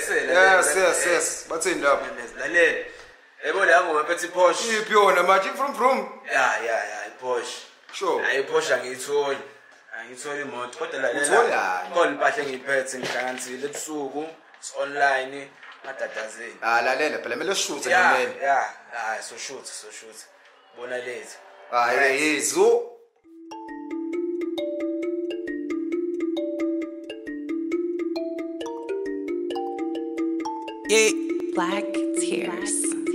Yes. Bathini lapha. Lalela. Yebo la ngophethe Porsche. Iphi yona manje from. Yeah, Porsche. Sure. Hayi Porsche angiyitholi. Angiyitholi imoto kodwa lalela. Utholani? Khona impahla engiyiphethe ngihlanganisile ebusuku, online, madadazeni. Lalela phela mele shoot nomene. Yeah, so shoot. Bona lethu. Yezu. Yeah. Black Tears.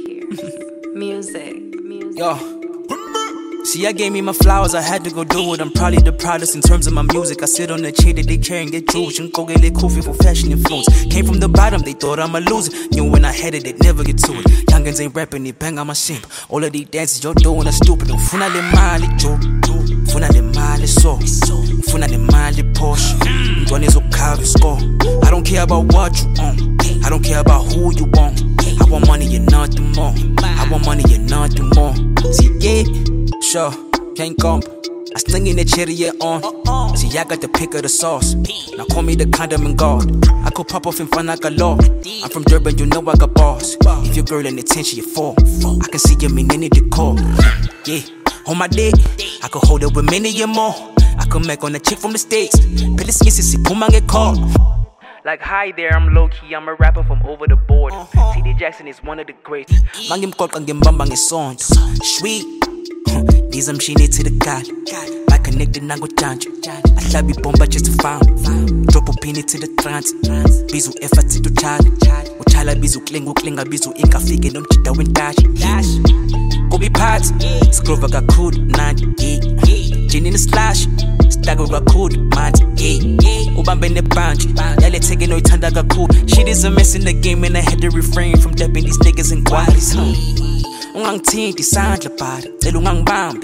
Music. Yo. See, I gave me my flowers, I had to go do it. I'm probably the proudest in terms of my music. I sit on the chair that they carry and get juice and go get lit coffee for fashion influence. Came from the bottom, they thought I'm a loser. Knew when I had it, they'd never get to it. Youngins ain't rapping, they bang on my simp. All of these dances you're doing are stupid. Funa le mali jo, funa le mali so, funa le mali Porsche. Mntwana ezokhava score. I don't care about what you own, I don't care about who you want. I want money and nothing more. I want money and nothing more. See, yeah. Sure, can't comp. I sling in the cherry on. See, I got the pick of the sauce. Now call me the condiment god. I could pop off in front like a law. I'm from Durban, you know I got balls. If your girl in attention, you fall. I can see you in any decor. Yeah, on my dick, I could hold it with many and more. I could make on a chick from the States. Pele si puma get caught. Like, hi there, I'm low-key, I'm a rapper from over the board. TD Jackson is one of the greats. Mangim kolka ngembamba ngesonto. Sweet. Nizamshini to the God. I connected nango change. I hlabi bomba just to found. Drop a penny to the trance. Bizu effort to child. Uchala bizu klinga bizu inka fige non chita when dash. Go be parts. Scrover got cool 98. Gin in the slash. Stagger got cool man. Ubambe ne bunch. Yale take no itanda got cool. Shit is a mess in the game and I had to refrain from dabbing these niggas in qualities. Ungangithinti isandla bhada cela ungangibambi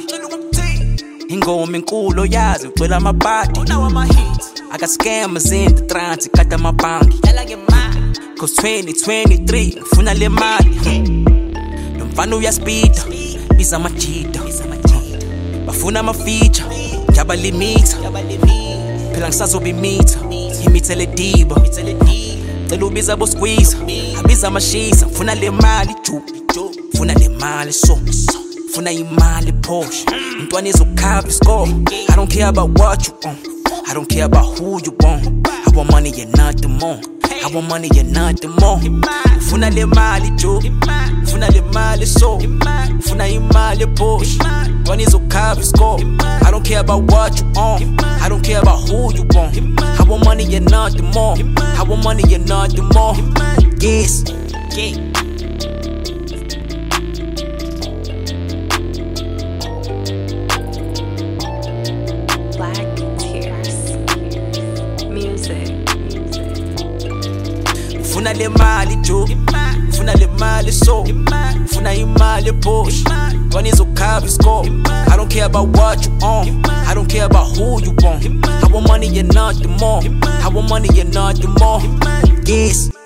ingoma enkulu yazi ucela amabhadi aka scammers in the trance kata amabhangi cause 2023 ngifuna le mali lo mfana uyaspida biza amajida bafuna ama feature njaba limit phela ngisazoba imitha imitha le diba cela ubiza bo squeeze abiza amashisa ngifuna le mali funa le mali so funa imali Porsche mntwana ezokhava score. I don't care about what you own, I don't care about who you want. I want money and nothing more. I want money and nothing more. Funa le mali jo, funa le mali so, funa imali Porsche mntwana ezokhava score. I don't care about what you own, I don't care about who you want. I want money and nothing more. I want money and nothing more. Yes, yeah. Funa le mali jo, funa le mali so, funa imali Porsche mntwana ezokhava score. I don't care about what you own, I don't care about who you want. I want money and nothing more. I want money and nothing more. Yes.